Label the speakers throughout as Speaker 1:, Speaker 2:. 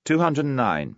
Speaker 1: 209.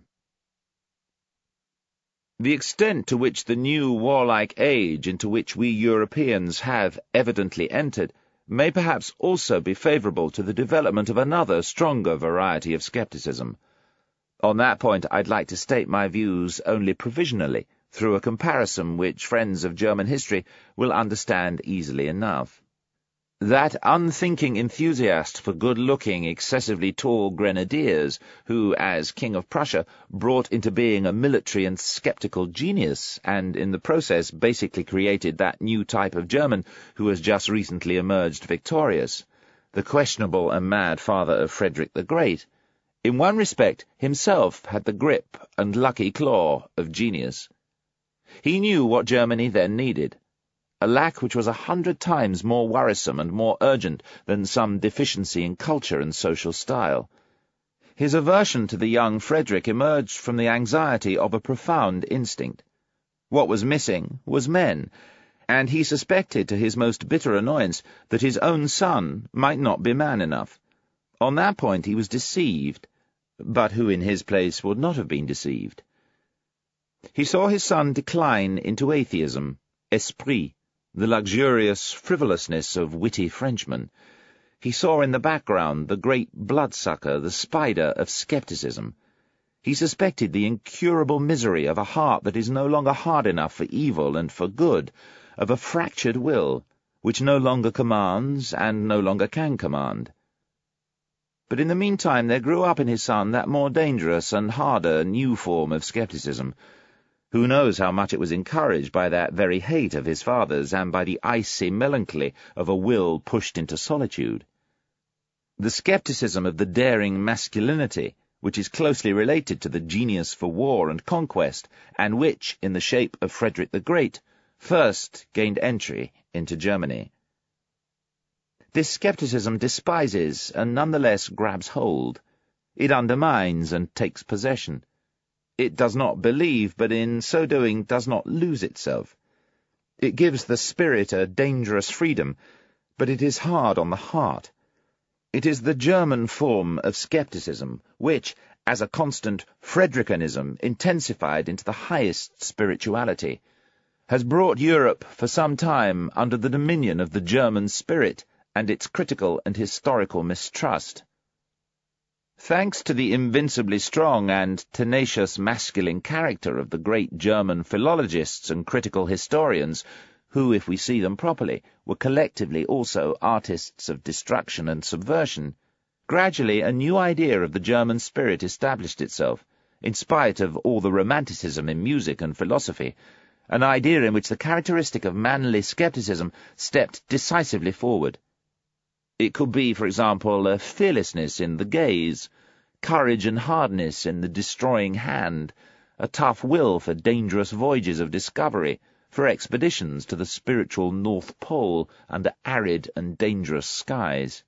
Speaker 1: The extent to which the new warlike age into which we Europeans have evidently entered may perhaps also be favourable to the development of another, stronger variety of scepticism. On that point I'd like to state my views only provisionally, through a comparison which friends of German history will understand easily enough. That unthinking enthusiast for good-looking, excessively tall grenadiers, who, as King of Prussia, brought into being a military and sceptical genius, and in the process basically created that new type of German who has just recently emerged victorious, the questionable and mad father of Frederick the Great, in one respect himself had the grip and lucky claw of genius. He knew what Germany then needed, a lack which was 100 times more worrisome and more urgent than some deficiency in culture and social style. His aversion to the young Frederick emerged from the anxiety of a profound instinct. What was missing was men, and he suspected to his most bitter annoyance that his own son might not be man enough. On that point he was deceived, but who in his place would not have been deceived? He saw his son decline into atheism, esprit, the luxurious frivolousness of witty Frenchmen. He saw in the background the great bloodsucker, the spider of scepticism. He suspected the incurable misery of a heart that is no longer hard enough for evil and for good, of a fractured will, which no longer commands and no longer can command. But in the meantime there grew up in his son that more dangerous and harder new form of scepticism. Who knows how much it was encouraged by that very hate of his father's and by the icy melancholy of a will pushed into solitude? The scepticism of the daring masculinity, which is closely related to the genius for war and conquest, and which, in the shape of Frederick the Great, first gained entry into Germany. This scepticism despises and nonetheless grabs hold. It undermines and takes possession. It does not believe, but in so doing does not lose itself. It gives the spirit a dangerous freedom, but it is hard on the heart. It is the German form of scepticism, which, as a constant Fredericanism intensified into the highest spirituality, has brought Europe for some time under the dominion of the German spirit and its critical and historical mistrust. Thanks to the invincibly strong and tenacious masculine character of the great German philologists and critical historians, who, if we see them properly, were collectively also artists of destruction and subversion, gradually a new idea of the German spirit established itself, in spite of all the romanticism in music and philosophy, an idea in which the characteristic of manly scepticism stepped decisively forward. It could be, for example, a fearlessness in the gaze, courage and hardness in the destroying hand, a tough will for dangerous voyages of discovery, for expeditions to the spiritual North Pole under arid and dangerous skies.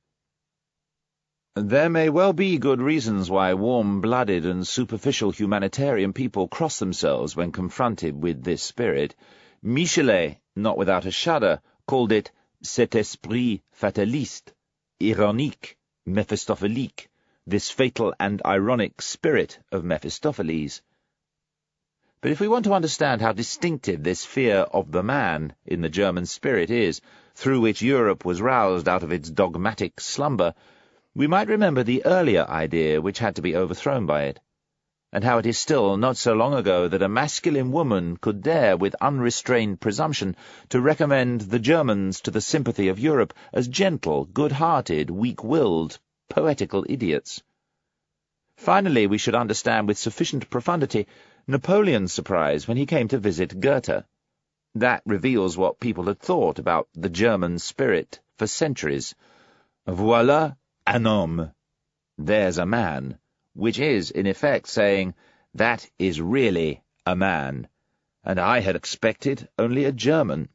Speaker 1: There may well be good reasons why warm-blooded and superficial humanitarian people cross themselves when confronted with this spirit. Michelet, not without a shudder, called it cet esprit fataliste, ironique, mephistophelique, this fatal and ironic spirit of Mephistopheles. But if we want to understand how distinctive this fear of the man in the German spirit is, through which Europe was roused out of its dogmatic slumber, we might remember the earlier idea which had to be overthrown by it, and how it is still not so long ago that a masculine woman could dare with unrestrained presumption to recommend the Germans to the sympathy of Europe as gentle, good-hearted, weak-willed, poetical idiots. Finally, we should understand with sufficient profundity Napoleon's surprise when he came to visit Goethe. That reveals what people had thought about the German spirit for centuries. Voilà un homme. There's a man, which is, in effect, saying, that is really a man, and I had expected only a German.